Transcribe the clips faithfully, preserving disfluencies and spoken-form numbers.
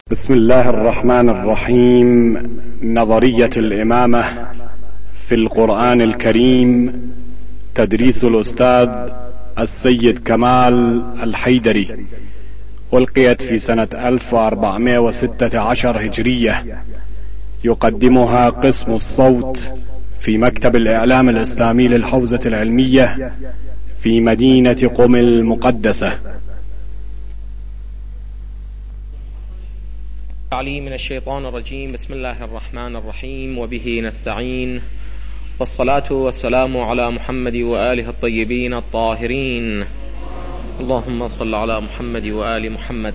بسم الله الرحمن الرحيم. نظرية الإمامة في القرآن الكريم، تدريس الأستاذ السيد كمال الحيدري، ألقيت في سنة ألف وأربعمائة وستة عشر هجرية. يقدمها قسم الصوت في مكتب الإعلام الإسلامي للحوزة العلمية في مدينة قم المقدسة. علي من الشيطان الرجيم. بسم الله الرحمن الرحيم، وبه نستعين، والصلاة والسلام على محمد وآله الطيبين الطاهرين. اللهم صل على محمد وآل محمد.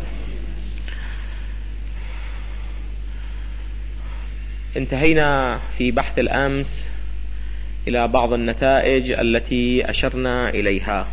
انتهينا في بحث الأمس إلى بعض النتائج التي أشرنا إليها،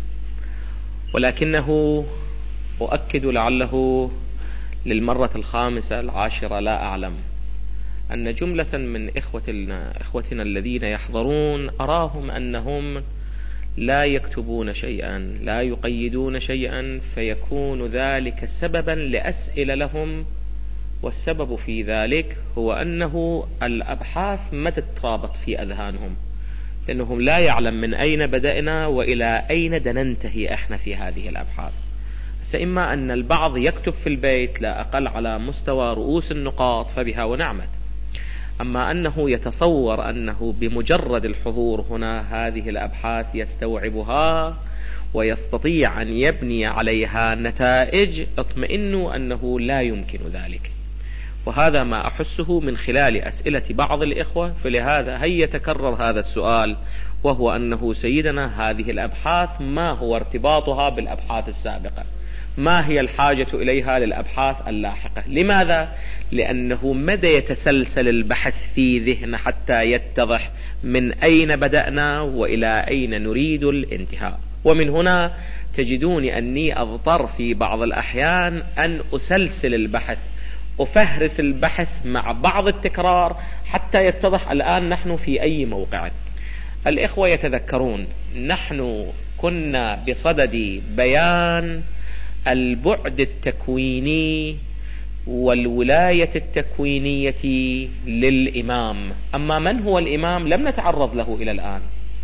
ولكنه أؤكد لعله للمرة الخامسة العاشرة لا أعلم أن جملة من إخوتنا, إخوتنا الذين يحضرون أراهم أنهم لا يكتبون شيئا، لا يقيدون شيئا، فيكون ذلك سببا لأسئلة لهم. والسبب في ذلك هو أنه الأبحاث ما تترابط في أذهانهم، لأنهم لا يعلم من أين بدأنا وإلى أين دننتهي إحنا في هذه الأبحاث. فإما أن البعض يكتب في البيت لا أقل على مستوى رؤوس النقاط فبها ونعمت، أما أنه يتصور أنه بمجرد الحضور هنا هذه الأبحاث يستوعبها ويستطيع أن يبني عليها نتائج، اطمئنوا أنه لا يمكن ذلك. وهذا ما أحسه من خلال أسئلة بعض الإخوة. فلهذا هيا يتكرر هذا السؤال، وهو أنه سيدنا هذه الأبحاث ما هو ارتباطها بالأبحاث السابقة؟ ما هي الحاجة إليها للأبحاث اللاحقة؟ لماذا؟ لأنه مدى يتسلسل البحث في ذهن حتى يتضح من أين بدأنا وإلى أين نريد الانتهاء. ومن هنا تجدون أني أضطر في بعض الأحيان أن أسلسل البحث، أفهرس البحث مع بعض التكرار حتى يتضح الآن نحن في أي موقع. الإخوة يتذكرون نحن كنا بصدد بيان البعد التكويني والولاية التكوينية للإمام. أما من هو الإمام لم نتعرض له إلى الآن.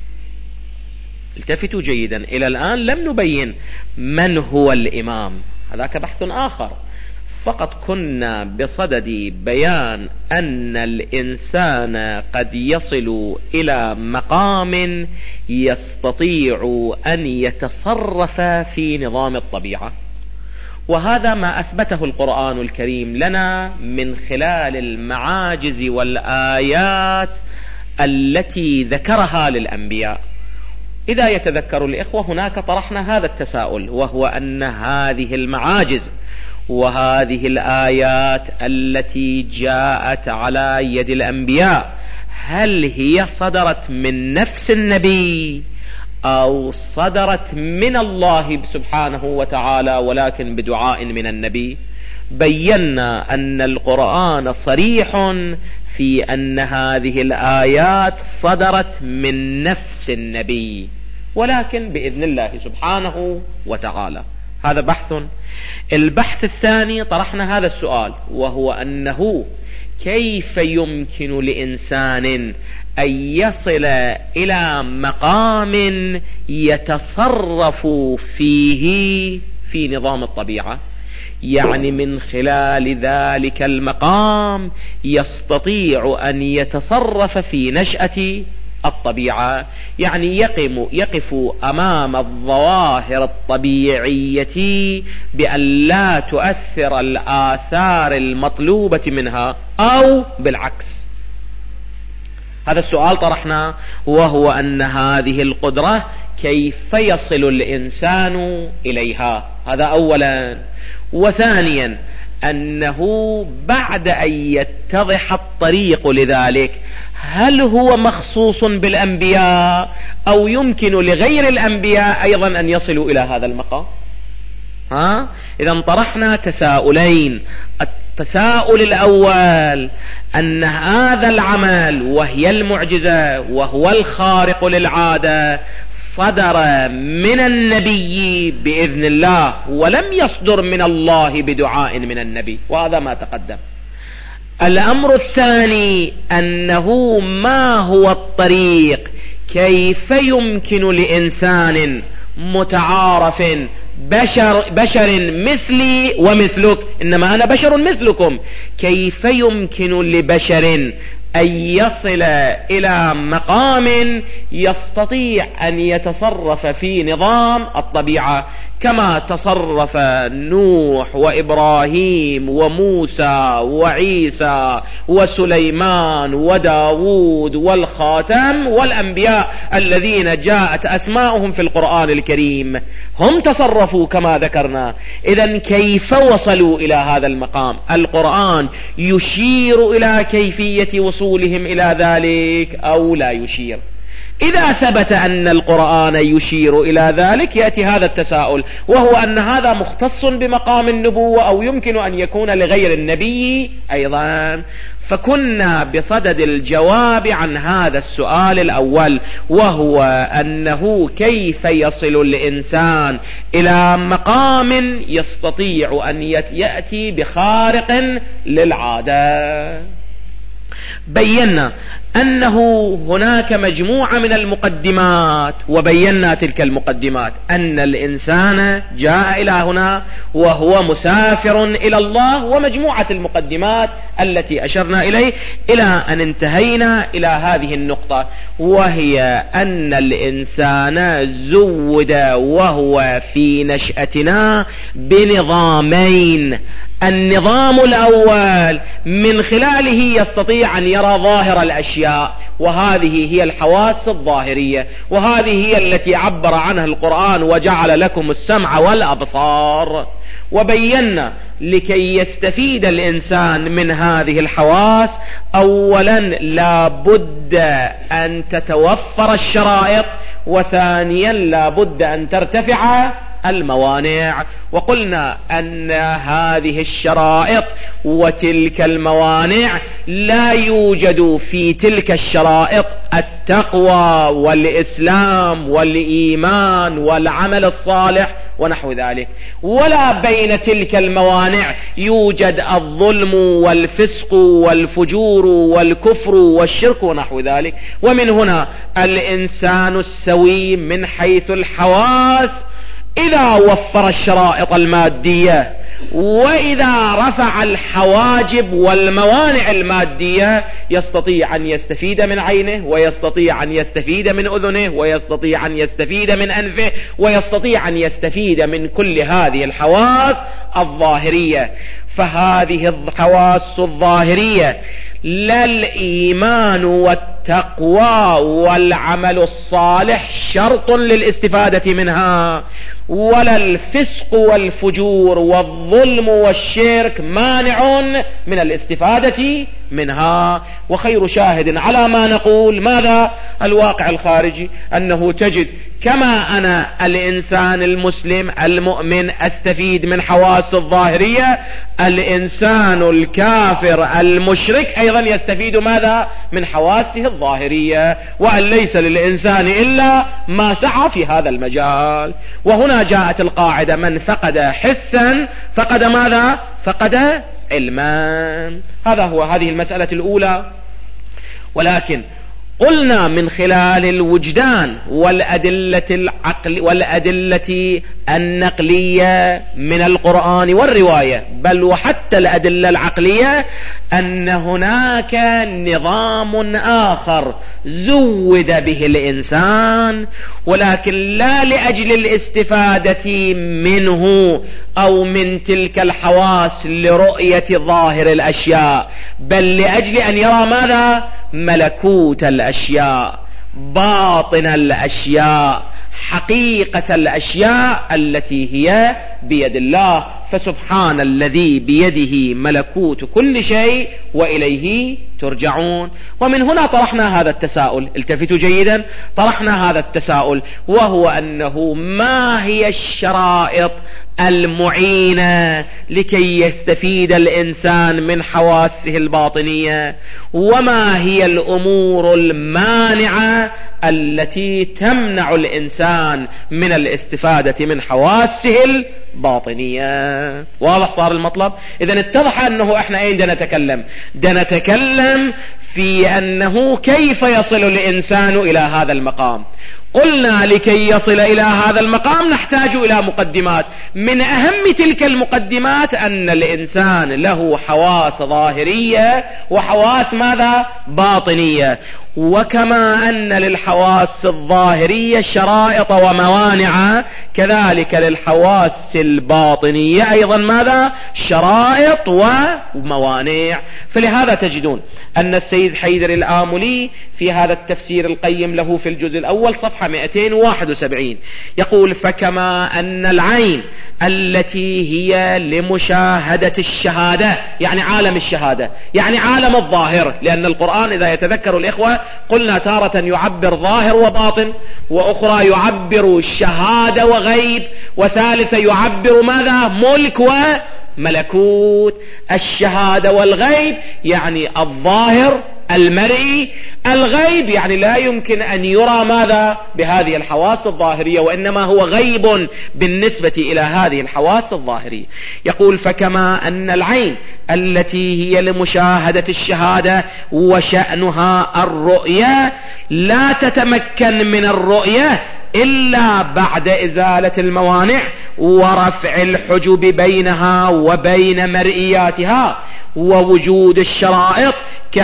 التفتوا جيدا، إلى الآن لم نبين من هو الإمام، هذاك بحث آخر. فقط كنا بصدد بيان أن الإنسان قد يصل إلى مقام يستطيع أن يتصرف في نظام الطبيعة، وهذا ما أثبته القرآن الكريم لنا من خلال المعاجز والآيات التي ذكرها للأنبياء. إذا يتذكر الإخوة هناك طرحنا هذا التساؤل، وهو أن هذه المعاجز وهذه الآيات التي جاءت على يد الأنبياء هل هي صدرت من نفس النبي أو صدرت من الله سبحانه وتعالى ولكن بدعاء من النبي؟ بينا أن القرآن صريح في أن هذه الآيات صدرت من نفس النبي، ولكن بإذن الله سبحانه وتعالى. هذا بحث. البحث الثاني طرحنا هذا السؤال، وهو أنه كيف يمكن لإنسان أن يصل إلى مقام يتصرف فيه في نظام الطبيعة، يعني من خلال ذلك المقام يستطيع أن يتصرف في نشأة الطبيعة، يعني يقم يقف أمام الظواهر الطبيعية بأن لا تؤثر الآثار المطلوبة منها أو بالعكس. هذا السؤال طرحنا، وهو أن هذه القدرة كيف يصل الإنسان إليها؟ هذا أولا. وثانيا أنه بعد أن يتضح الطريق لذلك هل هو مخصوص بالأنبياء أو يمكن لغير الأنبياء أيضا أن يصلوا إلى هذا المقام؟ ها؟ إذا طرحنا تساؤلين. التساؤل الأول أن هذا العمل وهي المعجزة وهو الخارق للعادة صدر من النبي بإذن الله ولم يصدر من الله بدعاء من النبي، وهذا ما تقدم. الأمر الثاني أنه ما هو الطريق، كيف يمكن لإنسان متعارف بشر, بشر مثلي ومثلك، إنما أنا بشر مثلكم، كيف يمكن لبشر أن يصل إلى مقام يستطيع أن يتصرف في نظام الطبيعة كما تصرف نوح وإبراهيم وموسى وعيسى وسليمان وداود والخاتم والأنبياء الذين جاءت أسماؤهم في القرآن الكريم؟ هم تصرفوا كما ذكرنا. إذن كيف وصلوا إلى هذا المقام؟ القرآن يشير إلى كيفية وصولهم إلى ذلك أو لا يشير؟ إذا ثبت أن القرآن يشير إلى ذلك يأتي هذا التساؤل، وهو أن هذا مختص بمقام النبوة أو يمكن أن يكون لغير النبي أيضا. فكنا بصدد الجواب عن هذا السؤال الأول، وهو أنه كيف يصل الإنسان إلى مقام يستطيع أن يأتي بخارق للعادة. بينا أنه هناك مجموعة من المقدمات، وبينا تلك المقدمات، أن الإنسان جاء إلى هنا وهو مسافر إلى الله، ومجموعة المقدمات التي أشرنا إليه إلى أن انتهينا إلى هذه النقطة، وهي أن الإنسان زود وهو في نشأتنا بنظامين. النظام الأول من خلاله يستطيع أن يرى ظاهر الأشياء، وهذه هي الحواس الظاهرية، وهذه هي التي عبر عنها القرآن وجعل لكم السمع والأبصار. وبينا لكي يستفيد الإنسان من هذه الحواس أولا لا بد أن تتوفر الشرائط، وثانيا لا بد أن ترتفع الموانع. وقلنا أن هذه الشرائط وتلك الموانع لا يوجد في تلك الشرائط التقوى والإسلام والإيمان والعمل الصالح ونحو ذلك، ولا بين تلك الموانع يوجد الظلم والفسق والفجور والكفر والشرك ونحو ذلك. ومن هنا الإنسان السوي من حيث الحواس إذا وفر الشرائط المادية، وإذا رفع الحواجب والموانع المادية، يستطيع أن يستفيد من عينه، ويستطيع أن يستفيد من أذنه، ويستطيع أن يستفيد من أنفه، ويستطيع أن يستفيد من كل هذه الحواس الظاهرية. فهذه الحواس الظاهرية لا الإيمان والتقوى والعمل الصالح شرط للاستفادة منها، ولا الفسق والفجور والظلم والشرك مانع من الاستفادة منها. وخير شاهد على ما نقول ماذا؟ الواقع الخارجي، أنه تجد كما أنا الإنسان المسلم المؤمن أستفيد من حواس الظاهرية، الإنسان الكافر المشرك أيضا يستفيد ماذا؟ من حواسه الظاهرية، وأن ليس للإنسان إلا ما سعى في هذا المجال. وهنا جاءت القاعدة: من فقد حسا فقد ماذا؟ فقد علما. هذا هو هذه المسألة الأولى. ولكن قلنا من خلال الوجدان والأدلة العقل والأدلة النقلية من القرآن والرواية، بل وحتى الأدلة العقلية، أن هناك نظام آخر زود به الإنسان، ولكن لا لأجل الاستفادة منه أو من تلك الحواس لرؤية ظاهر الأشياء، بل لأجل أن يرى ماذا؟ ملكوت الأشياء، باطن الأشياء، حقيقة الأشياء التي هي بيد الله. فسبحان الذي بيده ملكوت كل شيء وإليه ترجعون. ومن هنا طرحنا هذا التساؤل، التفتوا جيدا، طرحنا هذا التساؤل، وهو أنه ما هي الشرائط المعينة لكي يستفيد الإنسان من حواسه الباطنية، وما هي الأمور المانعة التي تمنع الإنسان من الاستفادة من حواسه الباطنية. واضح صار المطلب؟ إذن اتضح أنه احنا اين دا نتكلم؟ دا نتكلم في أنه كيف يصل الإنسان إلى هذا المقام. قلنا لكي يصل إلى هذا المقام نحتاج إلى مقدمات. من أهم تلك المقدمات أن الإنسان له حواس ظاهرية وحواس ماذا؟ باطنية. وكما أن للحواس الظاهرية شرائط وموانع، كذلك للحواس الباطنية أيضا ماذا؟ شرائط وموانع. فلهذا تجدون أن السيد حيدر الآملي في هذا التفسير القيم له في الجزء الأول صفحة مئتين وواحد وسبعين يقول: فكما أن العين التي هي لمشاهدة الشهادة، يعني عالم الشهادة، يعني عالم الظاهر، لأن القرآن إذا يتذكر الإخوة قلنا تارة يعبر ظاهر وباطن، وأخرى يعبر شهادة وغيب، وثالثة يعبر ماذا؟ ملك وملكوت. الشهادة والغيب يعني الظاهر المرئي، الغيب يعني لا يمكن أن يرى ماذا؟ بهذه الحواس الظاهرية، وإنما هو غيب بالنسبة إلى هذه الحواس الظاهرية. يقول: فكما أن العين التي هي لمشاهدة الشهادة وشأنها الرؤية لا تتمكن من الرؤية إلا بعد إزالة الموانع ورفع الحجب بينها وبين مرئياتها ووجود الشرائط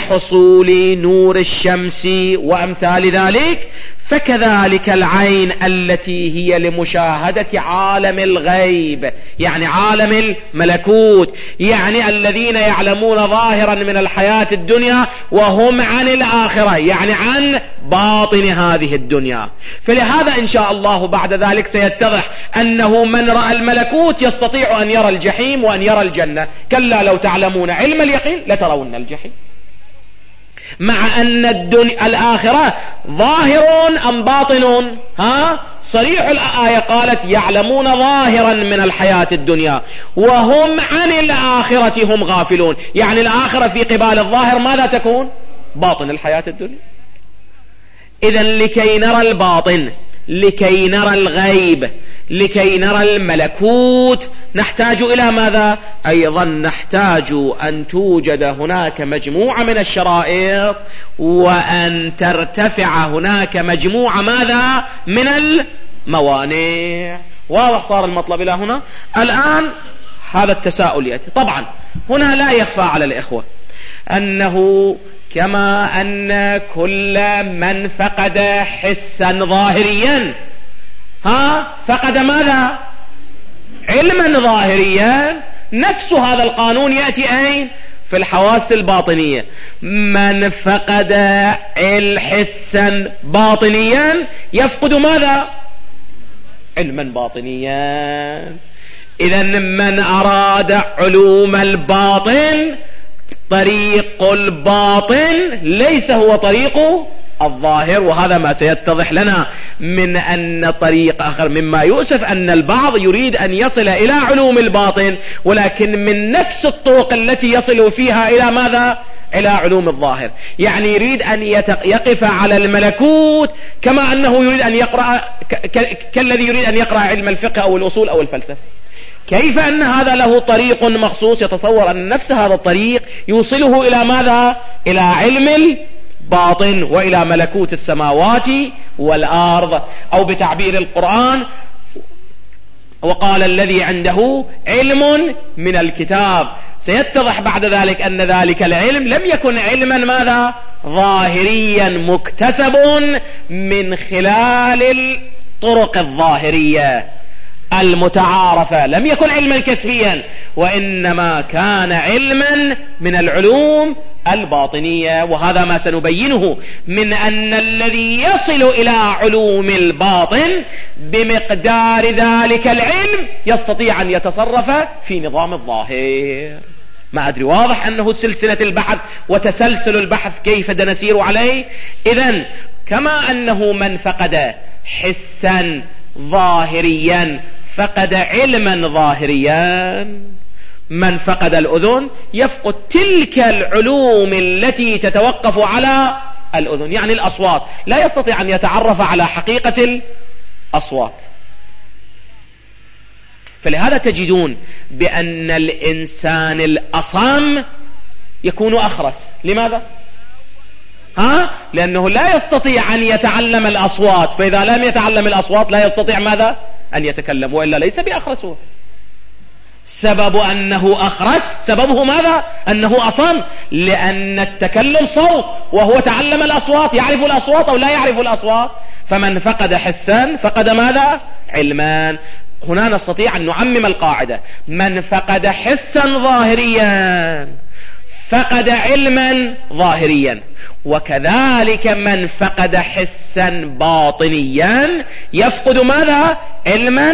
كحصول نور الشمس وأمثال ذلك، فكذلك العين التي هي لمشاهدة عالم الغيب، يعني عالم الملكوت، يعني الذين يعلمون ظاهرا من الحياة الدنيا وهم عن الآخرة، يعني عن باطن هذه الدنيا. فلهذا إن شاء الله بعد ذلك سيتضح أنه من رأى الملكوت يستطيع أن يرى الجحيم وأن يرى الجنة. كلا لو تعلمون علم اليقين لترون الجحيم. مع أن الدنيا الآخرة ظاهر أم باطن؟ ها؟ صريح الآية قالت يعلمون ظاهرا من الحياة الدنيا وهم عن الآخرة هم غافلون، يعني الآخرة في قبال الظاهر ماذا تكون؟ باطن الحياة الدنيا. إذن لكي نرى الباطن، لكي نرى الغيب، لكي نرى الملكوت نحتاج إلى ماذا؟ أيضا نحتاج أن توجد هناك مجموعة من الشرائط وأن ترتفع هناك مجموعة ماذا؟ من الموانع. واضح صار المطلب إلى هنا؟ الآن هذا التساؤل يأتي. طبعا هنا لا يخفى على الإخوة أنه كما أن كل من فقد حسا ظاهريا ها فقد ماذا؟ علما ظاهريا، نفس هذا القانون يأتي أين؟ في الحواس الباطنية. من فقد الحسا باطنيا يفقد ماذا؟ علما باطنيا. إذن من أراد علوم الباطن طريق الباطن ليس هو طريق الظاهر، وهذا ما سيتضح لنا من أن طريق آخر. مما يؤسف أن البعض يريد أن يصل إلى علوم الباطن ولكن من نفس الطرق التي يصل فيها إلى ماذا؟ إلى علوم الظاهر. يعني يريد أن يقف على الملكوت كما أنه يريد أن يقرأ كالذي يريد أن يقرأ علم الفقه أو الأصول أو الفلسفة. كيف أن هذا له طريق مخصوص؟ يتصور أن نفس هذا الطريق يوصله إلى ماذا؟ إلى علم الباطن وإلى ملكوت السماوات والأرض، أو بتعبير القرآن وقال الذي عنده علم من الكتاب. سيتضح بعد ذلك أن ذلك العلم لم يكن علما ماذا؟ ظاهريا مكتسب من خلال الطرق الظاهرية المتعارفة، لم يكن علما كسبيا، وإنما كان علما من العلوم الباطنية. وهذا ما سنبينه من أن الذي يصل إلى علوم الباطن بمقدار ذلك العلم يستطيع أن يتصرف في نظام الظاهر. ما أدري واضح أنه سلسلة البحث وتسلسل البحث كيف نسير عليه. إذن كما أنه من فقد حسا ظاهريا فقد علما ظاهريا، من فقد الأذن يفقد تلك العلوم التي تتوقف على الأذن، يعني الأصوات، لا يستطيع أن يتعرف على حقيقة الأصوات. فلهذا تجدون بأن الإنسان الأصم يكون أخرس. لماذا؟ ها؟ لأنه لا يستطيع أن يتعلم الأصوات، فإذا لم يتعلم الأصوات لا يستطيع ماذا؟ أن يتكلم، وإلا ليس بأخرس. هو سبب أنه أخرس سببه ماذا؟ أنه أصم، لأن التكلم صوت، وهو تعلم الأصوات، يعرف الأصوات أو لا يعرف الأصوات. فمن فقد حسا فقد ماذا؟ علمان. هنا نستطيع أن نعمم القاعدة: من فقد حسا ظاهريا فقد علما ظاهريا، وكذلك من فقد حسا باطنيا يفقد ماذا؟ علما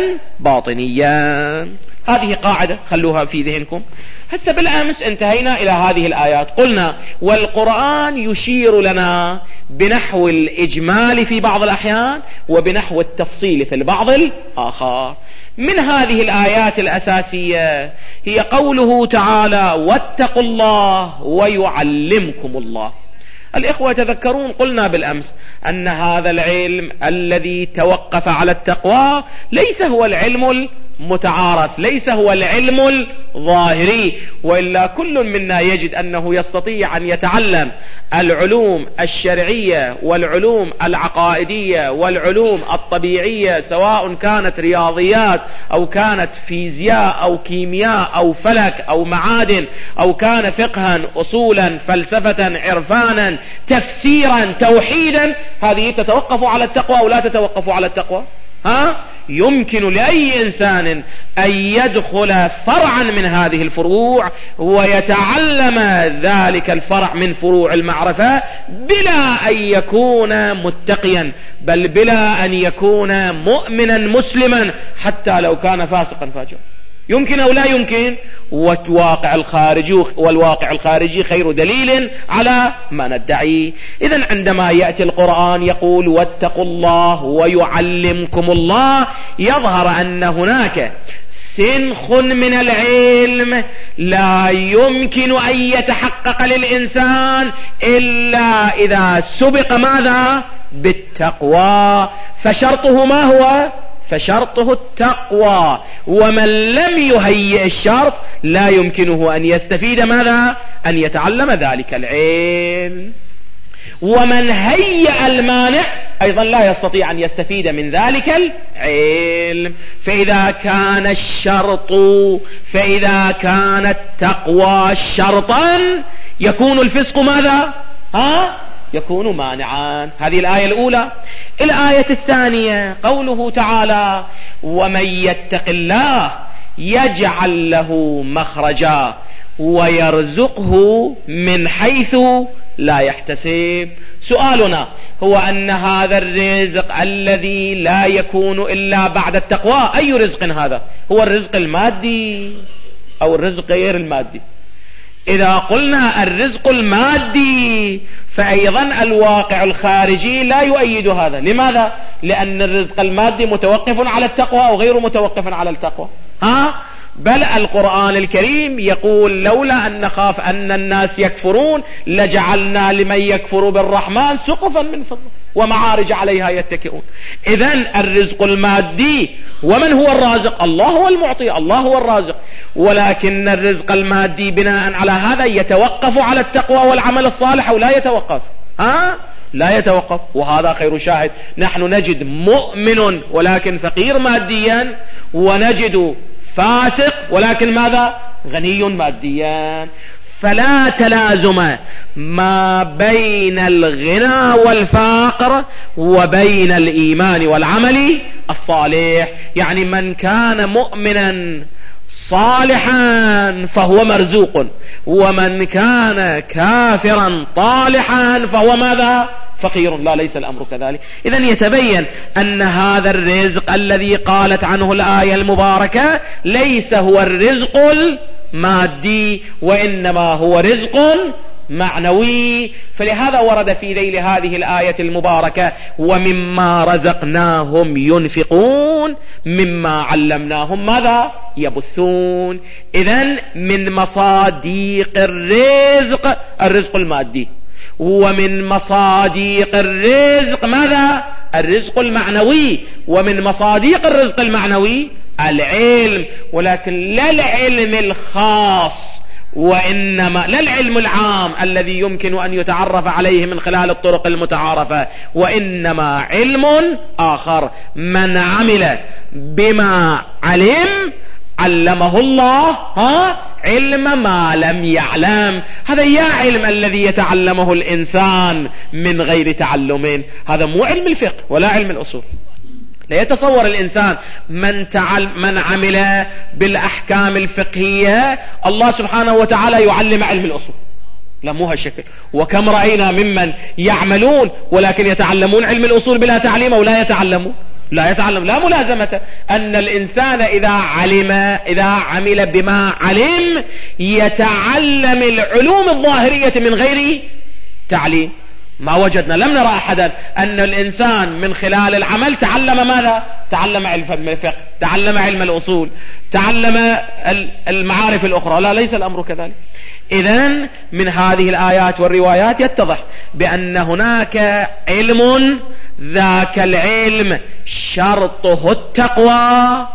باطنيا. هذه قاعدة خلوها في ذهنكم. هسه بالأمس انتهينا إلى هذه الآيات، قلنا والقرآن يشير لنا بنحو الإجمال في بعض الأحيان وبنحو التفصيل في البعض الآخر. من هذه الآيات الأساسية هي قوله تعالى: واتقوا الله ويعلمكم الله. الإخوة يتذكرون قلنا بالأمس أن هذا العلم الذي توقف على التقوى ليس هو العلم المتعارف، ليس هو العلم الظاهري، وإلا كل منا يجد أنه يستطيع أن يتعلم العلوم الشرعية والعلوم العقائدية والعلوم الطبيعية، سواء كانت رياضيات أو كانت فيزياء أو كيمياء أو فلك أو معادن، أو كان فقها، أصولا، فلسفة، عرفانا، تفسيرا، توحيدا. هذه تتوقف على التقوى أو لا تتوقف على التقوى؟ ها؟ يمكن لأي إنسان أن يدخل فرعا من هذه الفروع ويتعلم ذلك الفرع من فروع المعرفة بلا أن يكون متقيا، بل بلا أن يكون مؤمنا مسلما، حتى لو كان فاسقا فاجرا. يمكن أو لا يمكن؟ والواقع الخارجي والواقع الخارجي خير دليل على ما ندعيه. إذن عندما يأتي القرآن يقول واتقوا الله ويعلمكم الله، يظهر أن هناك سنخ من العلم لا يمكن أن يتحقق للإنسان إلا إذا سبق ماذا؟ بالتقوى. فشرطه ما هو؟ فشرطه التقوى، ومن لم يهيئ الشرط لا يمكنه أن يستفيد ماذا؟ أن يتعلم ذلك العلم. ومن هيئ المانع أيضا لا يستطيع أن يستفيد من ذلك العلم. فإذا كان الشرط فإذا كان التقوى شرطا يكون الفسق ماذا؟ ها؟ يكون مانعا. هذه الآية الأولى. الآية الثانية قوله تعالى ومن يتق الله يجعل له مخرجا ويرزقه من حيث لا يحتسب. سؤالنا هو أن هذا الرزق الذي لا يكون إلا بعد التقوى أي رزق هذا؟ هو الرزق المادي أو الرزق غير المادي؟ إذا قلنا الرزق المادي فأيضا الواقع الخارجي لا يؤيد هذا. لماذا؟ لأن الرزق المادي متوقف على التقوى أو غير متوقف على التقوى؟ ها؟ بل القرآن الكريم يقول لولا أن نخاف أن الناس يكفرون لجعلنا لمن يكفر بالرحمن سقفا من فضة ومعارج عليها يتكئون. إذن الرزق المادي، ومن هو الرازق؟ الله هو المعطي، الله هو الرازق، ولكن الرزق المادي بناء على هذا يتوقف على التقوى والعمل الصالح أو لا يتوقف؟ ها؟ لا يتوقف. وهذا خير شاهد. نحن نجد مؤمن ولكن فقير ماديا، ونجد فاسق ولكن ماذا؟ غني ماديا. فلا تلازم ما بين الغنى والفقر وبين الإيمان والعمل الصالح. يعني من كان مؤمنا صالحا فهو مرزوق، ومن كان كافرا طالحا فهو ماذا؟ فقير. لا، ليس الأمر كذلك. إذن يتبين أن هذا الرزق الذي قالت عنه الآية المباركة ليس هو الرزق المادي، وإنما هو رزق معنوي. فلهذا ورد في ذيل هذه الآية المباركة ومما رزقناهم ينفقون مما علمناهم ماذا؟ يبثون. إذن من مصاديق الرزق الرزق المادي، ومن مصاديق الرزق ماذا؟ الرزق المعنوي. ومن مصاديق الرزق المعنوي العلم، ولكن لا العلم الخاص، وإنما لا العلم العام الذي يمكن أن يتعرف عليه من خلال الطرق المتعارفة، وإنما علم آخر. من عمل بما علم علمه الله ها علم ما لم يعلم. هذا يا علم الذي يتعلمه الإنسان من غير تعلم، هذا مو علم الفقه ولا علم الأصول. لا يتصور الإنسان من, تعل من عمل بالأحكام الفقهية الله سبحانه وتعالى يعلم علم الأصول، لا مو هالشكل. وكم رأينا ممن يعملون ولكن يتعلمون علم الأصول بلا تعليم، أو لا يتعلمون لا يتعلم لا ملازمة. أن الإنسان إذا علم إذا عمل بما علم يتعلم العلوم الظاهرية من غير تعليم. ما وجدنا لم نرى أحدا أن الإنسان من خلال العمل تعلم ماذا؟ تعلم علم الفقه، تعلم علم الأصول، تعلم المعارف الأخرى. لا، ليس الأمر كذلك. إذن من هذه الآيات والروايات يتضح بأن هناك علم، ذاك العلم شرطه التقوى،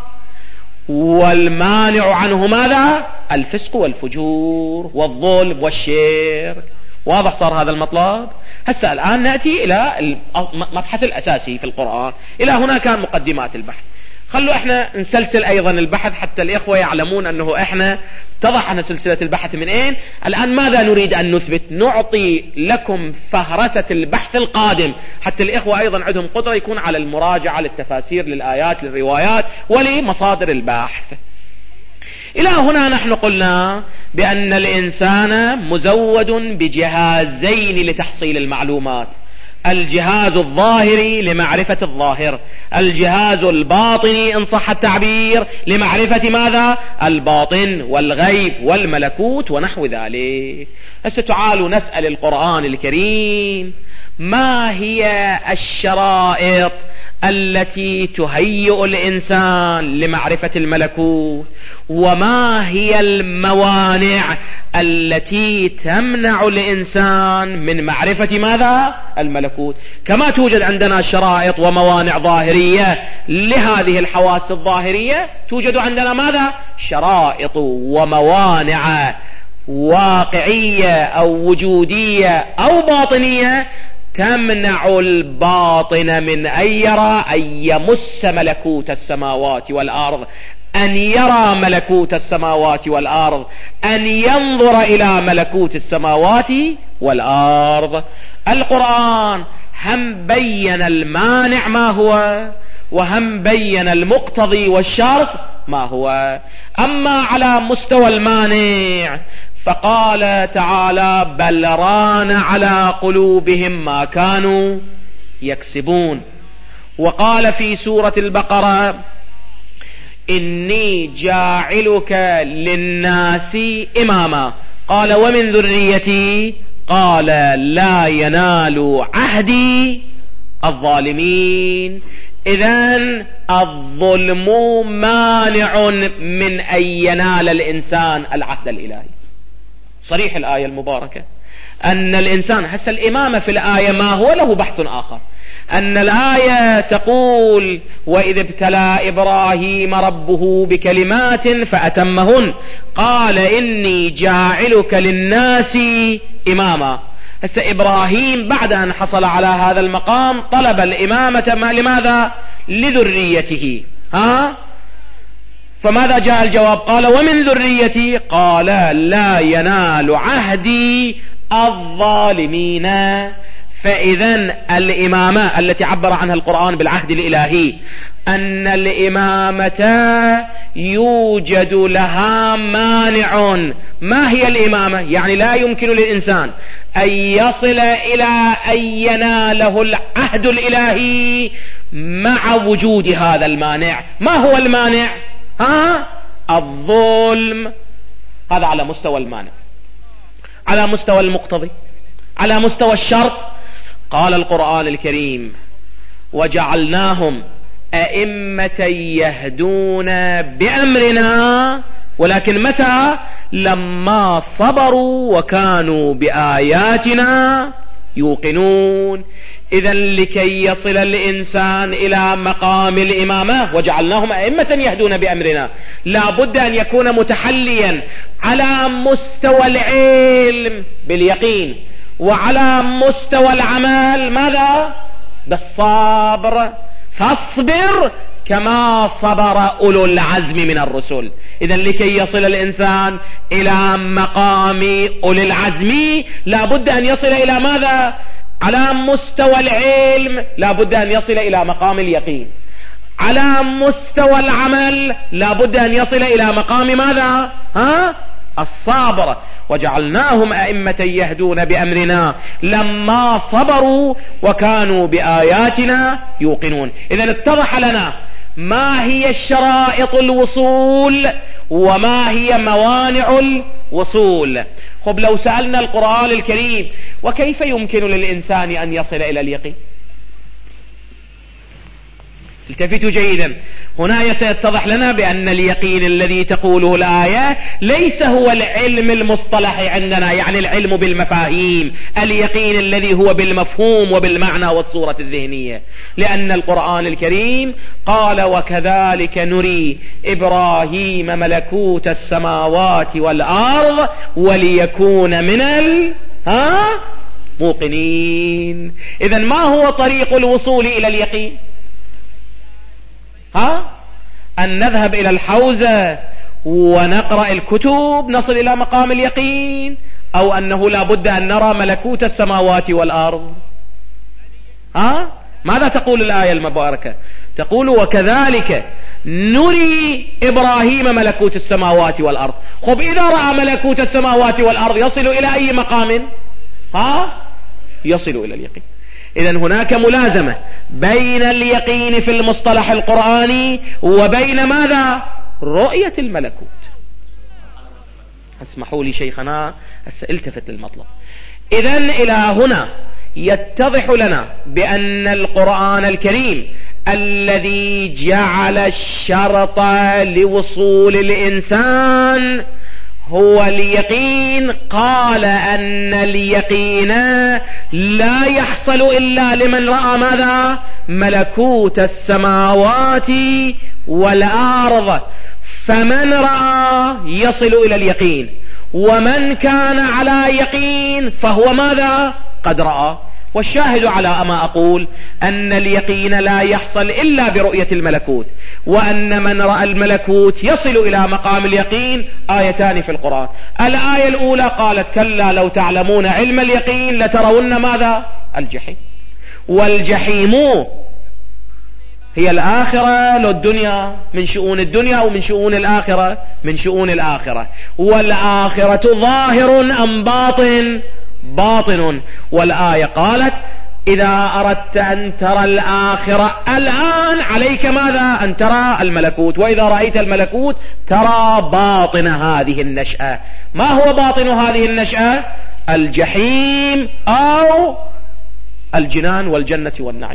والمانع عنه ماذا؟ الفسق والفجور والظلم والشرك. واضح صار هذا المطلب؟ هسه الآن نأتي إلى المبحث الأساسي في القرآن. إلى هنا كان مقدمات البحث. خلوا احنا نسلسل أيضا البحث حتى الإخوة يعلمون أنه احنا اتضح أن سلسلة البحث من أين. الآن ماذا نريد أن نثبت؟ نعطي لكم فهرسة البحث القادم حتى الإخوة أيضا عندهم قدرة يكون على المراجعة للتفاسير للآيات للروايات ولمصادر البحث. إلى هنا نحن قلنا بأن الإنسان مزود بجهازين لتحصيل المعلومات: الجهاز الظاهري لمعرفة الظاهر، الجهاز الباطني إن صح التعبير لمعرفة ماذا؟ الباطن والغيب والملكوت ونحو ذلك. هسه تعالوا نسأل القرآن الكريم: ما هي الشرائط التي تهيئ الإنسان لمعرفة الملكوت؟ وما هي الموانع التي تمنع الإنسان من معرفة ماذا؟ الملكوت. كما توجد عندنا شرائط وموانع ظاهرية لهذه الحواس الظاهرية، توجد عندنا ماذا؟ شرائط وموانع واقعية أو وجودية أو باطنية تمنع الباطن من أن يرى أن يمس ملكوت السماوات والأرض، أن يرى ملكوت السماوات والأرض، أن ينظر إلى ملكوت السماوات والأرض. القرآن هم بين المانع ما هو، وهم بين المقتضي والشرط ما هو. أما على مستوى المانع فقال تعالى: بل ران على قلوبهم ما كانوا يكسبون. وقال في سورة البقرة: إني جاعلك للناس إماما. قال: ومن ذريتي؟ قال: لا ينال عهدي الظالمين. إذن الظلم مانع من أن ينال الإنسان العهد الإلهي. صريح الآية المباركة أن الإنسان هسه الإمامة في الآية ما هو له بحث آخر. أن الآية تقول: وإذ ابتلى إبراهيم ربه بكلمات فأتمهن قال إني جاعلك للناس إماما. هسه إبراهيم بعد أن حصل على هذا المقام طلب الإمامة ما لماذا؟ لذريته. ها؟ فماذا جاء الجواب؟ قال: ومن ذريتي؟ قال: لا ينال عهدي الظالمين. فإذن الإمامة التي عبر عنها القرآن بالعهد الإلهي أن الإمامة يوجد لها مانع. ما هي الإمامة؟ يعني لا يمكن للإنسان أن يصل إلى أن يناله العهد الإلهي مع وجود هذا المانع. ما هو المانع؟ ها؟ الظلم. هذا على مستوى المانع. على مستوى المقتضي، على مستوى الشرط، قال القرآن الكريم: وجعلناهم أئمة يهدون بأمرنا. ولكن متى؟ لما صبروا وكانوا بآياتنا يوقنون. إذا لكي يصل الإنسان إلى مقام الإمامة وجعلناهم أئمة يهدون بأمرنا لا بد أن يكون متحليا على مستوى العلم باليقين، وعلى مستوى العمل ماذا؟ بالصبر. فاصبر كما صبر أولو العزم من الرسل. إذا لكي يصل الإنسان إلى مقام أولي العزم لا بد أن يصل إلى ماذا؟ على مستوى العلم لا بد أن يصل إلى مقام اليقين، على مستوى العمل لا بد أن يصل إلى مقام ماذا؟ ها؟ الصابر. وجعلناهم أئمة يهدون بأمرنا لما صبروا وكانوا بآياتنا يوقنون. إذا اتضح لنا ما هي الشرائط الوصول وما هي موانع الوصول. خب لو سألنا القرآن الكريم وكيف يمكن للإنسان أن يصل إلى اليقين؟ التفتوا جيدا، هنا سيتضح لنا بأن اليقين الذي تقوله الآية ليس هو العلم المصطلحي عندنا، يعني العلم بالمفاهيم، اليقين الذي هو بالمفهوم وبالمعنى والصورة الذهنية. لأن القرآن الكريم قال وكذلك نري إبراهيم ملكوت السماوات والأرض وليكون من ال ها موقنين. إذا ما هو طريق الوصول إلى اليقين؟ ها؟ أن نذهب إلى الحوزة ونقرأ الكتب نصل إلى مقام اليقين، أو أنه لا بد أن نرى ملكوت السماوات والأرض؟ ها؟ ماذا تقول الآية المباركة؟ تقول وكذلك نري إبراهيم ملكوت السماوات والأرض. خب إذا رأى ملكوت السماوات والأرض يصل إلى أي مقام؟ ها؟ يصل إلى اليقين. إذن هناك ملازمة بين اليقين في المصطلح القرآني وبين ماذا؟ رؤية الملكوت. اسمحوا لي شيخنا التفت للمطلب. إذن إلى هنا يتضح لنا بأن القرآن الكريم الذي جعل الشرط لوصول الإنسان هو اليقين، قال أن اليقين لا يحصل إلا لمن رأى ماذا؟ ملكوت السماوات والأرض. فمن رأى يصل إلى اليقين، ومن كان على يقين فهو ماذا؟ قد رأى. والشاهد على ما أقول أن اليقين لا يحصل إلا برؤية الملكوت، وأن من رأى الملكوت يصل إلى مقام اليقين آيتان في القرآن. الآية الأولى قالت كلا لو تعلمون علم اليقين لترون ماذا؟ الجحيم. والجحيم هي الآخرة لو الدنيا، من شؤون الدنيا ومن شؤون الآخرة، من شؤون الآخرة. والآخرة ظاهر أم باطن؟ باطن. والآية قالت إذا أردت أن ترى الآخرة الآن عليك ماذا؟ أن ترى الملكوت، وإذا رأيت الملكوت ترى باطن هذه النشأة. ما هو باطن هذه النشأة؟ الجحيم أو الجنان والجنة والنعيم.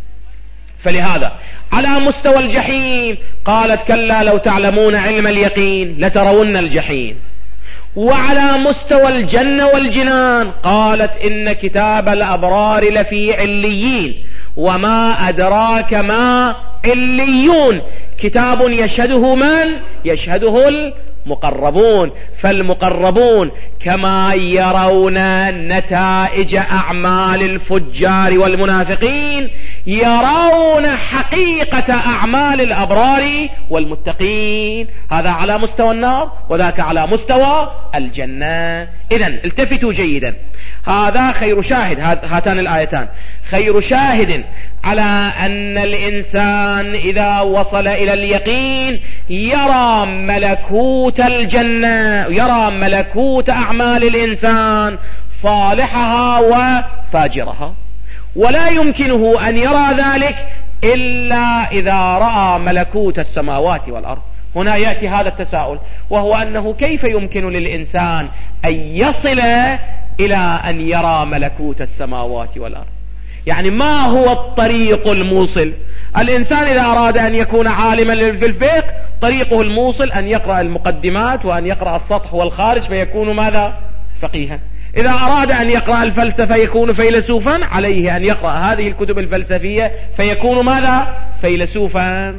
فلهذا على مستوى الجحيم قالت كلا لو تعلمون علم اليقين لترون الجحيم. وعلى مستوى الجنة والجنان قالت إن كتاب الأبرار لفي عليين وما أدراك ما عليون، كتاب يشهده من؟ يشهده المقربون. فالمقربون كما يرون نتائج أعمال الفجار والمنافقين يرون حقيقة أعمال الأبرار والمتقين. هذا على مستوى النار وذاك على مستوى الجنة. إذن التفتوا جيدا، هذا خير شاهد، هاتان الآيتان خير شاهد على أن الإنسان إذا وصل إلى اليقين يرى ملكوت الجنة، يرى ملكوت أعمال الإنسان صالحها وفاجرها، ولا يمكنه أن يرى ذلك إلا إذا رأى ملكوت السماوات والأرض. هنا يأتي هذا التساؤل، وهو أنه كيف يمكن للإنسان أن يصل إلى أن يرى ملكوت السماوات والأرض؟ يعني ما هو الطريق الموصل؟ الإنسان إذا أراد أن يكون عالما في الفقه طريقه الموصل أن يقرأ المقدمات وأن يقرأ السطح والخارج فيكون ماذا؟ فقيها. إذا أراد أن يقرأ الفلسفة يكون فيلسوفا، عليه أن يقرأ هذه الكتب الفلسفية فيكون ماذا؟ فيلسوفا.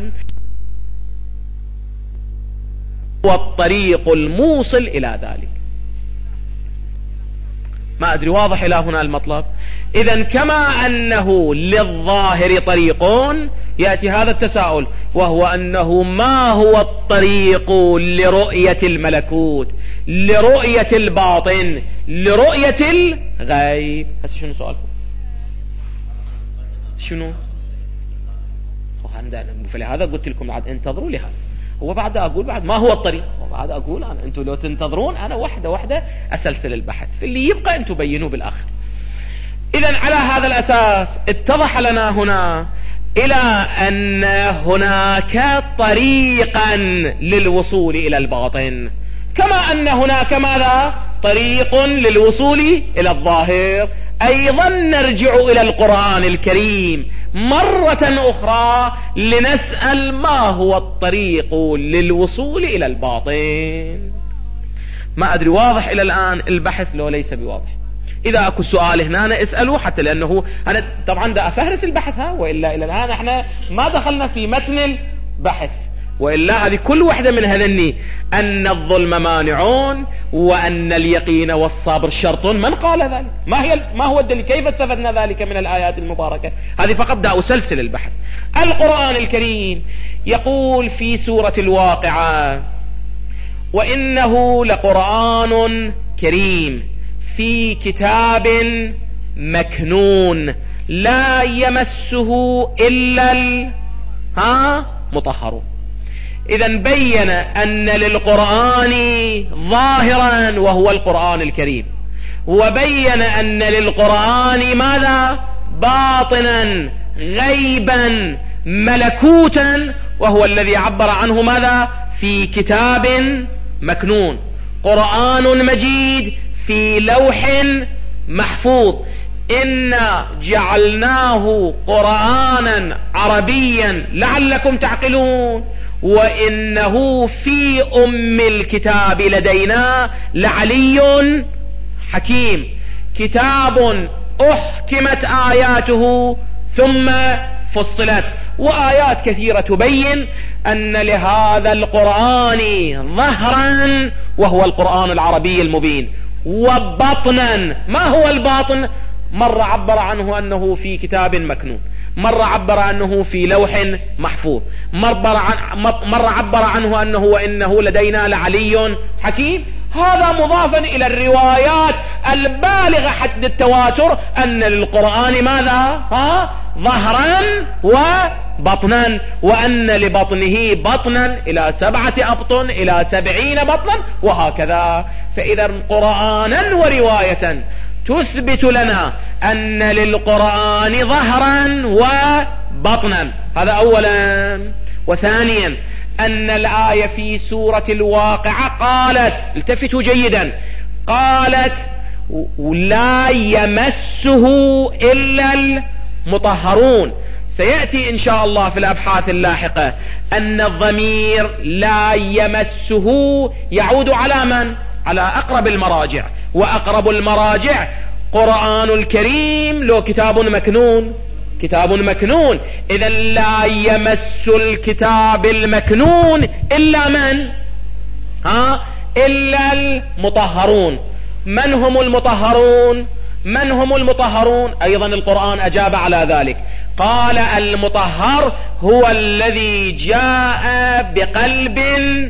والطريق الموصل إلى ذلك. ما أدري واضح إلى هنا المطلب؟ إذن كما أنه للظاهر طريقون، يأتي هذا التساؤل، وهو أنه ما هو الطريق لرؤية الملكوت، لرؤية الباطن، لرؤية الغيب؟ هسه شنو سؤالكم؟ شنو؟ فلهذا قلت لكم بعد انتظروا لهذا. هو بعد أقول بعد ما هو الطريق، وبعد أقول أنا أنتم لو تنتظرون أنا واحدة واحدة أسلسل البحث، اللي يبقى أنتم بينوا بالآخر. إذن على هذا الأساس اتضح لنا هنا إلى أن هناك طريقا للوصول إلى الباطن، كما أن هناك ماذا؟ طريق للوصول إلى الظاهر. أيضا نرجع إلى القرآن الكريم مرة أخرى لنسأل ما هو الطريق للوصول إلى الباطن. ما أدري واضح إلى الآن البحث لو ليس بواضح؟ إذا أكو سؤال هنا أنا اسأله، حتى لأنه أنا طبعا دا أفهرس البحث ها، وإلا إلى الآن احنا ما دخلنا في متن البحث، وإلا هذه كل واحدة من هذني أن الظلم مانعون وأن اليقين والصبر شرط. من قال ذلك؟ ما هي ما هو الدليل؟ كيف استفدنا ذلك من الآيات المباركة؟ هذه فقط دا أسلسل البحث. القرآن الكريم يقول في سورة الواقعة: وإنه لقرآن كريم في كتاب مكنون لا يمسه إلا ها مطهرون. إذن بين أن للقرآن ظاهرا وهو القرآن الكريم، وبين أن للقرآن ماذا؟ باطنا غيبا ملكوتا، وهو الذي عبر عنه ماذا؟ في كتاب مكنون. قرآن مجيد في لوح محفوظ. إنا جعلناه قرآنا عربيا لعلكم تعقلون، وإنه في أم الكتاب لدينا لعلي حكيم. كتاب أحكمت آياته ثم فصلت. وآيات كثيرة تبين أن لهذا القرآن ظهرا وهو القرآن العربي المبين، وبطنا. ما هو الباطن؟ مرة عبر عنه أنه في كتاب مكنون، مرة عبر أنه في لوح محفوظ، مرة عبر عنه أنه وإنه لدينا لعلي حكيم. هذا مضافا إلى الروايات البالغة حد التواتر أن للقرآن ماذا؟ ها؟ ظهرا وبطنا، وأن لبطنه بطنا إلى سبعة أبطن إلى سبعين بطنا وهكذا. فإذا قرآنا ورواية تثبت لنا أن للقرآن ظهرا وبطنا. هذا أولا. وثانيا أن الآية في سورة الواقعة قالت، التفتوا جيدا، قالت لا يمسه إلا المطهرون. سيأتي إن شاء الله في الأبحاث اللاحقة أن الضمير لا يمسه يعود على من؟ على أقرب المراجع، وأقرب المراجع قرآن الكريم لو كتاب مكنون، كتاب مكنون. إذا لا يمس الكتاب المكنون إلا من؟ ها؟ إلا المطهرون. من هم المطهرون؟ من هم المطهرون؟ أيضا القرآن أجاب على ذلك، قال المطهر هو الذي جاء بقلب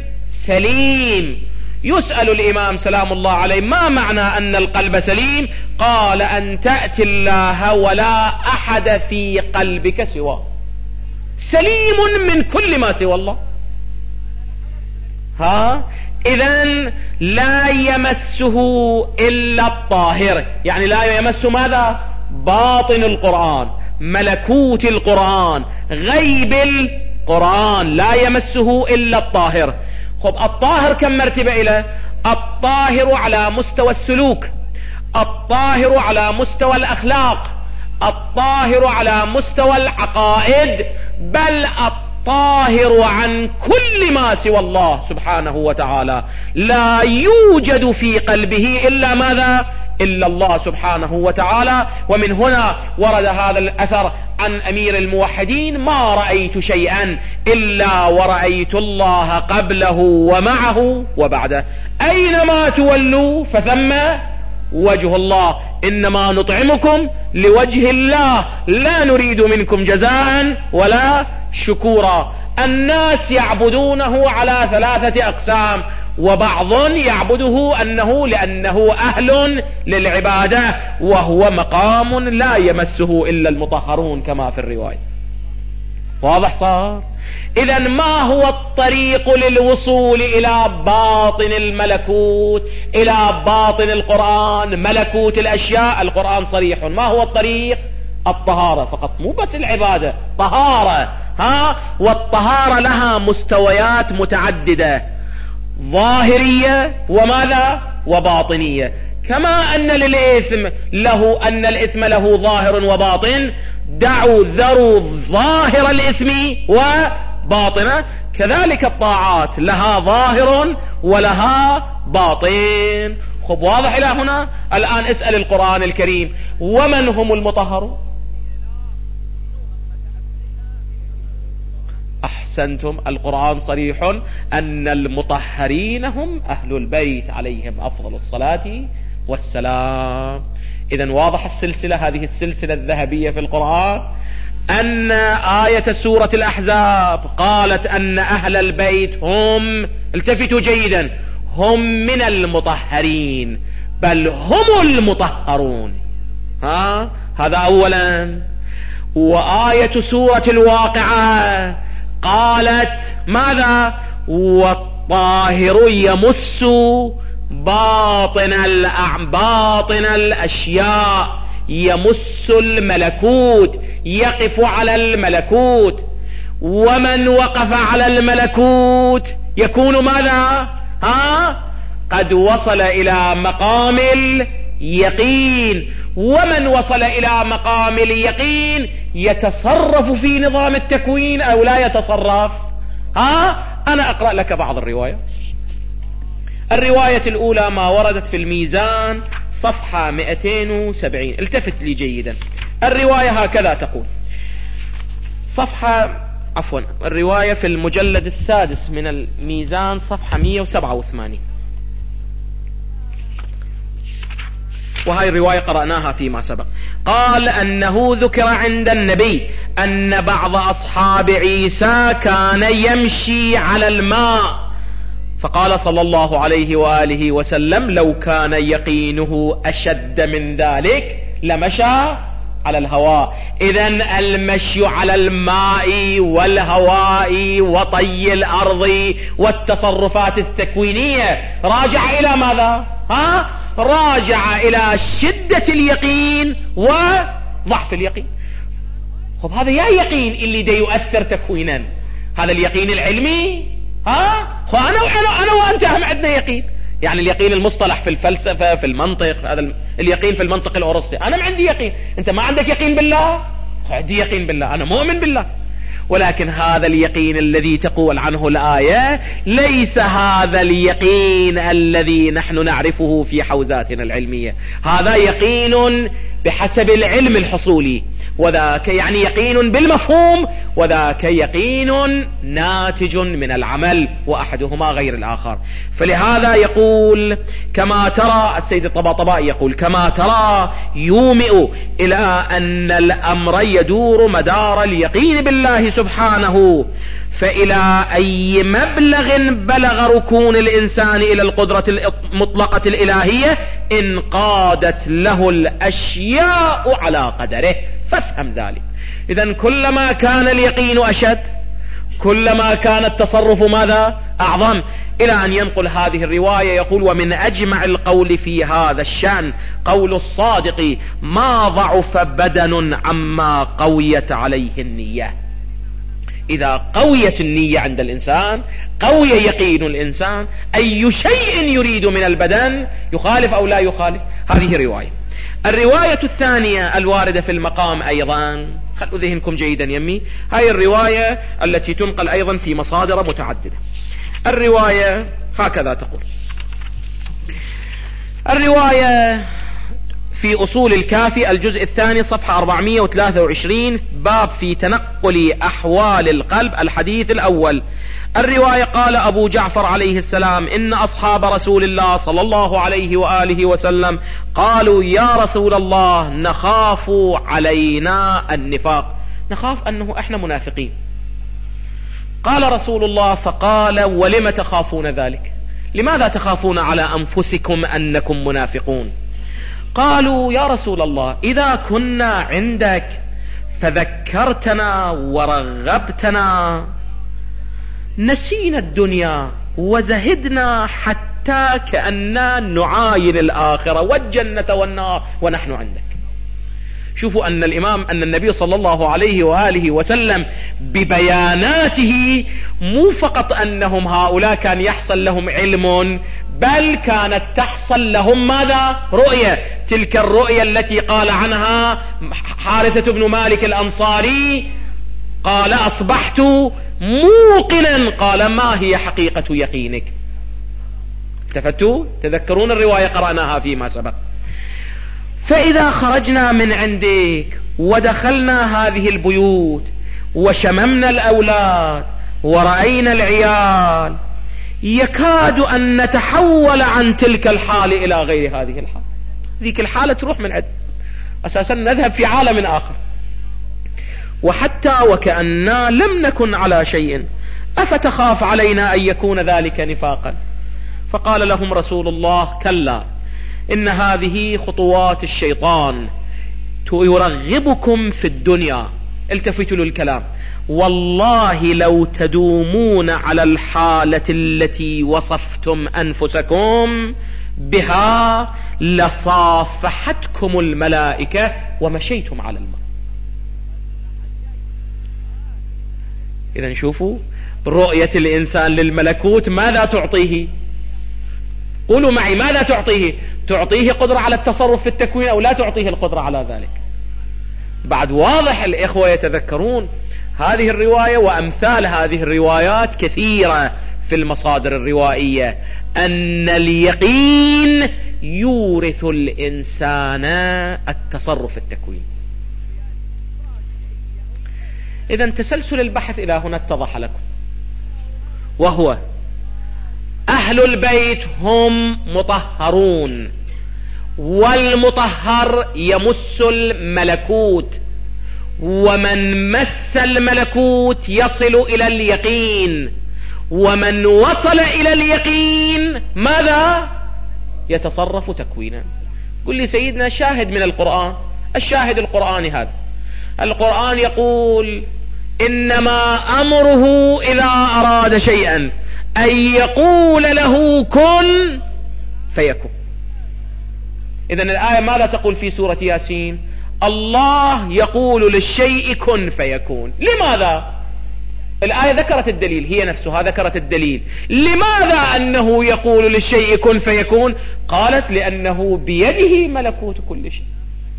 سليم. يسأل الإمام سلام الله عليه ما معنى أن القلب سليم؟ قال أن تأتي الله ولا أحد في قلبك سواه، سليم من كل ما سوى الله. ها؟ إذن لا يمسه إلا الطاهر، يعني لا يمس ماذا؟ باطن القرآن، ملكوت القرآن، غيب القرآن، لا يمسه إلا الطاهر. خب الطاهر كم مرتبة إلى؟ الطاهر على مستوى السلوك، الطاهر على مستوى الأخلاق، الطاهر على مستوى العقائد، بل الطاهر عن كل ما سوى الله سبحانه وتعالى. لا يوجد في قلبه إلا ماذا؟ إلا الله سبحانه وتعالى. ومن هنا ورد هذا الأثر عن أمير الموحدين: ما رأيت شيئا إلا ورأيت الله قبله ومعه وبعده، أينما تولوا فثم وجه الله، إنما نطعمكم لوجه الله لا نريد منكم جزاء ولا شكورا. الناس يعبدونه على ثلاثة أقسام، وبعض يعبده أنه لأنه أهل للعبادة، وهو مقام لا يمسه إلا المطهرون كما في الرواية. واضح صار؟ إذن ما هو الطريق للوصول إلى باطن الملكوت، إلى باطن القرآن، ملكوت الأشياء؟ القرآن صريح. ما هو الطريق؟ الطهارة فقط، مو بس العبادة، طهارة. ها، والطهارة لها مستويات متعددة، ظاهرية وماذا؟ وباطنية. كما أن للإثم له أن الإثم له ظاهر وباطن، دعوا ذروا ظاهر الإثم وباطنه، كذلك الطاعات لها ظاهر ولها باطن. خب واضح إلى هنا؟ الآن اسأل القرآن الكريم: ومن هم المطهرون؟ أحسنتم، القرآن صريح أن المطهرين هم أهل البيت عليهم أفضل الصلاة والسلام. إذن واضح السلسلة، هذه السلسلة الذهبية في القرآن، أن آية سورة الأحزاب قالت أن أهل البيت هم، التفتوا جيدا، هم من المطهرين، بل هم المطهرون. ها، هذا أولا. وآية سورة الواقعة قالت ماذا؟ والطاهر يمس باطن باطن الأشياء، يمس الملكوت، يقف على الملكوت، ومن وقف على الملكوت يكون ماذا؟ ها، قد وصل إلى مقام اليقين. ومن وصل إلى مقام اليقين يتصرف في نظام التكوين أو لا يتصرف؟ ها، أنا أقرأ لك بعض الرواية. الرواية الأولى ما وردت في الميزان صفحة مئتين وسبعين، التفت لي جيدا. الرواية هكذا تقول، صفحة عفوا الرواية في المجلد السادس من الميزان صفحة مئة وسبعة وثمانين، وهي الرواية قرأناها فيما سبق. قال أنه ذكر عند النبي أن بعض أصحاب عيسى كان يمشي على الماء، فقال صلى الله عليه وآله وسلم: لو كان يقينه أشد من ذلك لمشى على الهواء. إذن المشي على الماء والهواء وطي الأرض والتصرفات التكوينية راجع إلى ماذا؟ ها؟ راجع إلى شدة اليقين وضعف اليقين. خب هذا يا يقين اللي دا يؤثر تكوينا، هذا اليقين العلمي. ها، خو أنا وأنا أنا وأنت هم عندنا يقين، يعني اليقين المصطلح في الفلسفة في المنطق، هذا اليقين في المنطق الأرسطي. أنا ما عندي يقين، أنت ما عندك يقين بالله؟ عندي يقين بالله، أنا مؤمن بالله. ولكن هذا اليقين الذي تقول عنه الآية ليس هذا اليقين الذي نحن نعرفه في حوزاتنا العلمية، هذا يقين بحسب العلم الحصولي، وذاك يعني يقين بالمفهوم، وذاك يقين ناتج من العمل، وأحدهما غير الآخر. فلهذا يقول كما ترى، السيد الطباطبائي يقول: كما ترى يومئ إلى أن الأمر يدور مدار اليقين بالله سبحانه، فإلى أي مبلغ بلغ ركون الإنسان إلى القدرة المطلقة الإلهية انقادت له الأشياء على قدره، فافهم ذلك. إذن كلما كان اليقين أشد كلما كان التصرف ماذا؟ أعظم. إلى أن ينقل هذه الرواية يقول: ومن أجمع القول في هذا الشأن قول الصادق: ما ضعف بدن عما قويت عليه النية. إذا قويت النية عند الإنسان، قوي يقين الإنسان، أي شيء يريد من البدن يخالف أو لا يخالف. هذه رواية. الرواية الثانية الواردة في المقام أيضا، خلوا ذهنكم جيدا يمي، هاي الرواية التي تنقل أيضا في مصادر متعددة. الرواية هكذا تقول: الرواية في أصول الكافي الجزء الثاني صفحة أربعمائة وثلاثة وعشرين، باب في تنقل أحوال القلب، الحديث الأول. الرواية: قال أبو جعفر عليه السلام: إن أصحاب رسول الله صلى الله عليه وآله وسلم قالوا يا رسول الله نخاف علينا النفاق، نخاف أنه إحنا منافقين. قال رسول الله فقال: ولم تخافون ذلك؟ لماذا تخافون على أنفسكم أنكم منافقون؟ قالوا يا رسول الله إذا كنا عندك فذكرتنا ورغبتنا نسينا الدنيا وزهدنا حتى كأننا نعاين الآخرة والجنة والنار ونحن عندك. شوفوا أن الإمام أن النبي صلى الله عليه وآله وسلم ببياناته مو فقط أنهم هؤلاء كان يحصل لهم علم، بل كانت تحصل لهم ماذا؟ رؤية. تلك الرؤية التي قال عنها حارثة بن مالك الأنصاري، قال أصبحت موقنا. قال ما هي حقيقة يقينك؟ التفتوا؟ تذكرون الرواية قرأناها فيما سبق. فإذا خرجنا من عندك ودخلنا هذه البيوت وشممنا الأولاد ورأينا العيال يكاد أن نتحول عن تلك الحال إلى غير هذه الحال. ذيك الحالة تروح من عندنا، أساسا نذهب في عالم آخر. وحتى وكأننا لم نكن على شيء، أفتخاف علينا أن يكون ذلك نفاقا؟ فقال لهم رسول الله: كلا، إن هذه خطوات الشيطان يرغبكم في الدنيا. التفتوا للكلام: والله لو تدومون على الحالة التي وصفتم أنفسكم بها لصافحتكم الملائكة ومشيتم على الماء. إذن شوفوا رؤية الإنسان للملكوت ماذا تعطيه؟ قولوا معي، ماذا تعطيه؟ تعطيه قدرة على التصرف في التكوين أو لا تعطيه القدرة على ذلك؟ بعد واضح الإخوة يتذكرون هذه الرواية وأمثال هذه الروايات كثيرة في المصادر الروائية، أن اليقين يورث الإنسان التصرف التكوين. إذن تسلسل البحث إلى هنا اتضح لكم، وهو أهل البيت هم مطهرون، والمطهر يمس الملكوت، ومن مس الملكوت يصل إلى اليقين، ومن وصل إلى اليقين ماذا؟ يتصرف تكوينا. قل لي سيدنا شاهد من القرآن. الشاهد القرآني هذا، القرآن يقول إنما أمره إذا أراد شيئا أن يقول له كن فيكون. إذن الآية ماذا تقول في سورة ياسين؟ الله يقول للشيء كن فيكون. لماذا؟ الآية ذكرت الدليل، هي نفسها ذكرت الدليل. لماذا أنه يقول للشيء كن فيكون؟ قالت لأنه بيده ملكوت كل شيء.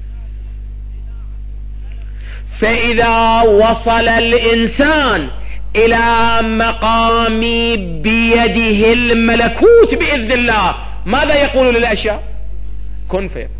فإذا وصل الإنسان إلى مقام بيده الملكوت بإذن الله ماذا يقول للأشياء؟ كن فيكون.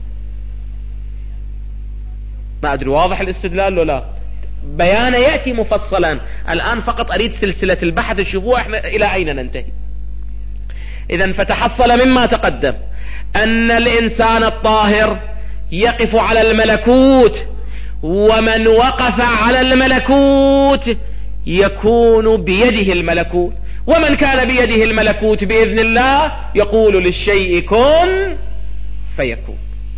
ما أدري واضح الاستدلال ولا لا؟ بيان يأتي مفصلا. الآن فقط أريد سلسلة البحث تشوفوا احنا إلى أين ننتهي. إذن فتحصل مما تقدم أن الإنسان الطاهر يقف على الملكوت، ومن وقف على الملكوت يكون بيده الملكوت، ومن كان بيده الملكوت بإذن الله يقول للشيء كن فيكون.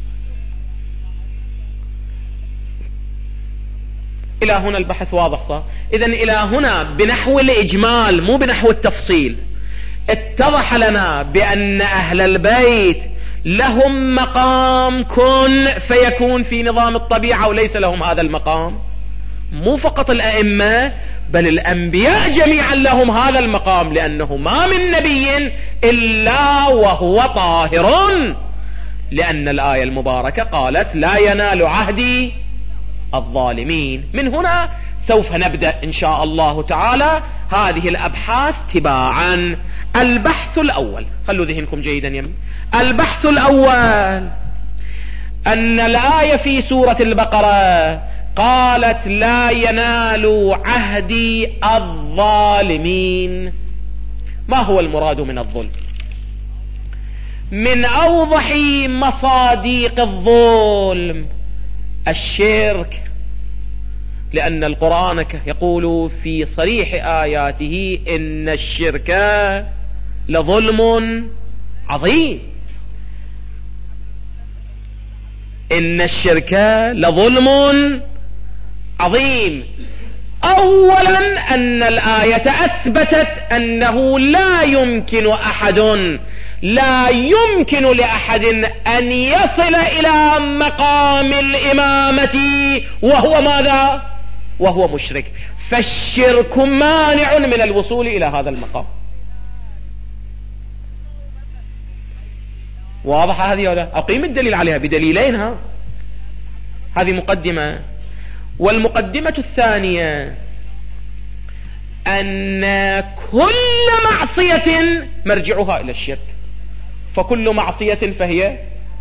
إلى هنا البحث واضح صح؟ إذن إلى هنا بنحو الإجمال مو بنحو التفصيل اتضح لنا بأن أهل البيت لهم مقام كن فيكون في نظام الطبيعة، وليس لهم هذا المقام. مو فقط الأئمة بل الأنبياء جميعا لهم هذا المقام، لأنه ما من نبي إلا وهو طاهر، لأن الآية المباركة قالت لا ينال عهدي الظالمين. من هنا سوف نبدأ إن شاء الله تعالى هذه الأبحاث تباعا. البحث الأول، خلوا ذهنكم جيدا يمين. البحث الأول أن الآية في سورة البقرة قالت لا ينال عهدي الظالمين. ما هو المراد من الظلم؟ من أوضح مصاديق الظلم الشرك، لأن القرآن يقول في صريح آياته إن الشرك لظلم عظيم. إن الشرك لظلم عظيم. أولا أن الآية أثبتت أنه لا يمكن أحد لا يمكن لأحد أن يصل إلى مقام الإمامة وهو ماذا؟ وهو مشرك. فالشرك مانع من الوصول إلى هذا المقام. واضح هذه ولا؟ أقيم الدليل عليها بدليلين. ها هذه مقدمة. والمقدمة الثانية أن كل معصية مرجعها إلى الشرك، فكل معصية فهي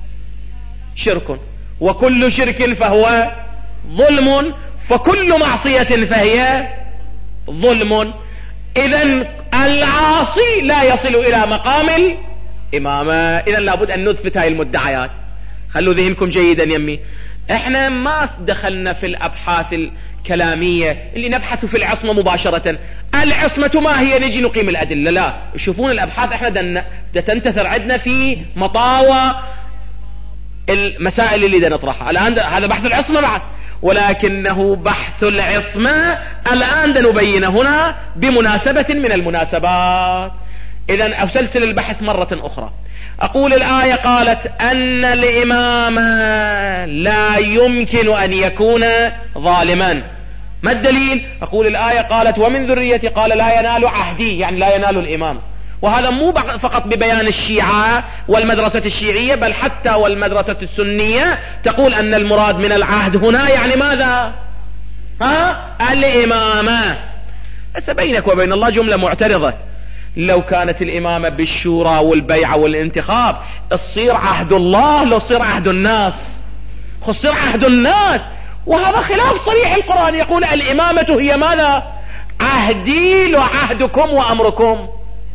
شرك، وكل شرك فهو ظلم، فكل معصية فهي ظلم. إذن العاصي لا يصل إلى مقام الإمامة. إذن لابد أن نثبت هذه المدعيات. خلوا ذهنكم جيدا يمي. احنا ما دخلنا في الأبحاث الكلامية اللي نبحث في العصمة مباشرة. العصمة ما هي؟ نجي نقيم الأدلة. لا، شوفون الأبحاث احنا دن تنتثر عندنا في مطاوى المسائل اللي دا نطرحها. الآن هذا بحث العصمة بعد، ولكنه بحث العصمة الآن دا نبينه هنا بمناسبة من المناسبات. إذن أسلسل البحث مرة أخرى. أقول الآية قالت أن الإمام لا يمكن أن يكون ظالما. ما الدليل؟ أقول الآية قالت ومن ذريتي، قال لا ينال عهدي، يعني لا ينال الإمام. وهذا مو فقط ببيان الشيعة والمدرسة الشيعية، بل حتى والمدرسة السنية تقول أن المراد من العهد هنا يعني ماذا؟ ها؟ الإمامة. بس بينك وبين الله جملة معترضة. لو كانت الإمامة بالشورى والبيعة والانتخاب تصير عهد الله، لو تصير عهد الناس، تصير عهد الناس. وهذا خلاف صريح القرآن. يقول الإمامة هي ماذا؟ عهدي وعهدكم وأمركم.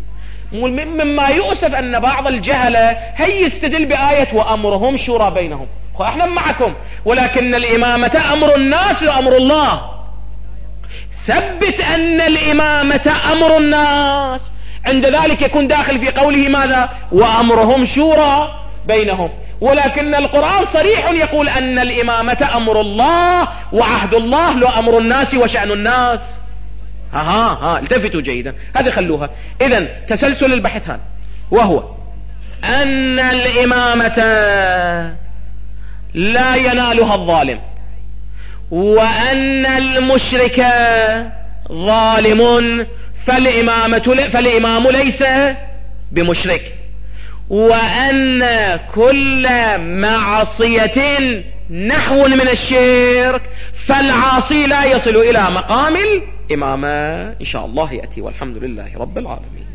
مما يؤسف أن بعض الجهلة هي يستدل بآية وأمرهم شورى بينهم. احنا معكم، ولكن الإمامة أمر الناس وأمر الله. ثبت أن الإمامة أمر الناس، عند ذلك يكون داخل في قوله ماذا؟ وأمرهم شورى بينهم. ولكن القرآن صريح يقول أن الإمامة أمر الله وعهد الله لو أمر الناس وشأن الناس. ها ها ها التفتوا جيدا، هذه خلوها. إذن تسلسل البحث هذا، وهو أن الإمامة لا ينالها الظالم، وأن المشرك ظالم، فالإمامة فالإمام ليس بمشرك، وأن كل معصية نحو من الشرك فالعاصي لا يصل إلى مقام الإمامة. إن شاء الله يأتي، والحمد لله رب العالمين.